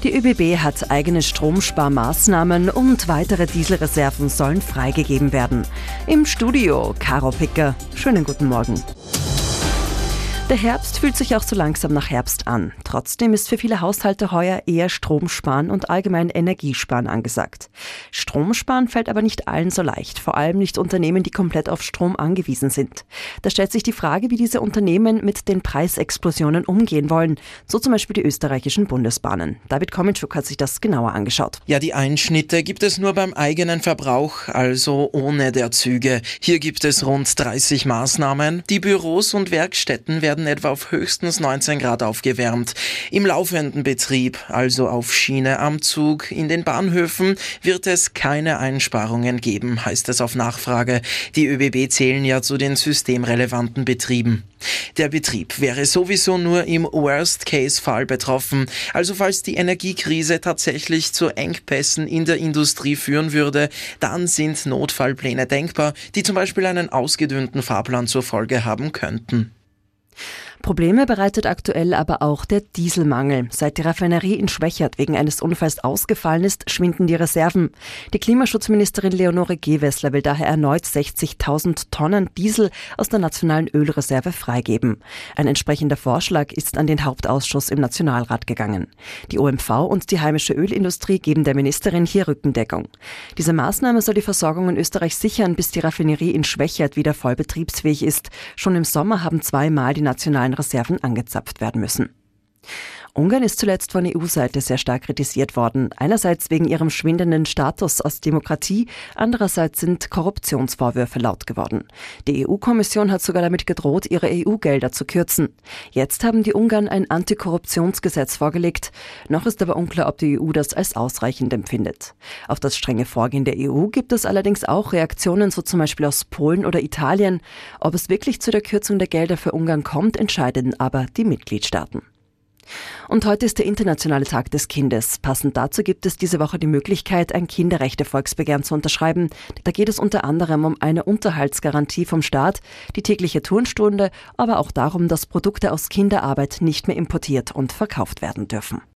Die ÖBB hat eigene Stromsparmaßnahmen und weitere Dieselreserven sollen freigegeben werden. Im Studio Caro Picker. Schönen guten Morgen. Der Herbst fühlt sich auch so langsam nach Herbst an. Trotzdem ist für viele Haushalte heuer eher Stromsparen und allgemein Energiesparen angesagt. Stromsparen fällt aber nicht allen so leicht, vor allem nicht Unternehmen, die komplett auf Strom angewiesen sind. Da stellt sich die Frage, wie diese Unternehmen mit den Preisexplosionen umgehen wollen, so zum Beispiel die österreichischen Bundesbahnen. David Komitschuk hat sich das genauer angeschaut. Ja, die Einschnitte gibt es nur beim eigenen Verbrauch, also ohne der Züge. Hier gibt es rund 30 Maßnahmen. Die Büros und Werkstätten werden etwa auf höchstens 19 Grad aufgewärmt. Im laufenden Betrieb, also auf Schiene am Zug, in den Bahnhöfen, wird es keine Einsparungen geben, heißt es auf Nachfrage. Die ÖBB zählen ja zu den systemrelevanten Betrieben. Der Betrieb wäre sowieso nur im Worst-Case-Fall betroffen. Also falls die Energiekrise tatsächlich zu Engpässen in der Industrie führen würde, dann sind Notfallpläne denkbar, die zum Beispiel einen ausgedünnten Fahrplan zur Folge haben könnten. Probleme bereitet aktuell aber auch der Dieselmangel. Seit die Raffinerie in Schwechat wegen eines Unfalls ausgefallen ist, schwinden die Reserven. Die Klimaschutzministerin Leonore Gewessler will daher erneut 60.000 Tonnen Diesel aus der nationalen Ölreserve freigeben. Ein entsprechender Vorschlag ist an den Hauptausschuss im Nationalrat gegangen. Die OMV und die heimische Ölindustrie geben der Ministerin hier Rückendeckung. Diese Maßnahme soll die Versorgung in Österreich sichern, bis die Raffinerie in Schwechat wieder voll betriebsfähig ist. Schon im Sommer haben zweimal die nationalen Reserven angezapft werden müssen. Ungarn ist zuletzt von EU-Seite sehr stark kritisiert worden. Einerseits wegen ihrem schwindenden Status als Demokratie, andererseits sind Korruptionsvorwürfe laut geworden. Die EU-Kommission hat sogar damit gedroht, ihre EU-Gelder zu kürzen. Jetzt haben die Ungarn ein Antikorruptionsgesetz vorgelegt. Noch ist aber unklar, ob die EU das als ausreichend empfindet. Auf das strenge Vorgehen der EU gibt es allerdings auch Reaktionen, so zum Beispiel aus Polen oder Italien. Ob es wirklich zu der Kürzung der Gelder für Ungarn kommt, entscheiden aber die Mitgliedstaaten. Und heute ist der Internationale Tag des Kindes. Passend dazu gibt es diese Woche die Möglichkeit, ein Kinderrechte-Volksbegehren zu unterschreiben. Da geht es unter anderem um eine Unterhaltsgarantie vom Staat, die tägliche Turnstunde, aber auch darum, dass Produkte aus Kinderarbeit nicht mehr importiert und verkauft werden dürfen.